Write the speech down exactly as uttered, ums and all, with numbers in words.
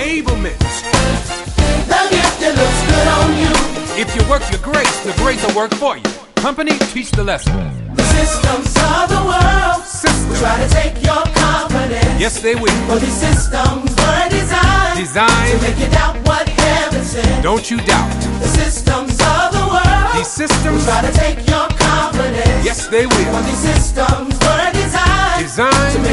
enablement. The gift that looks good on you. If you work your grace, the grace will work for you. Company, teach the lesson. The systems of the world Systems. will try to take your confidence. Yes, they will. For these systems were designed, Designed. to make you doubt what heaven said. Don't you doubt. The systems of the world These systems, will try to take your confidence. yes, they For will. these systems were designed, Designed. to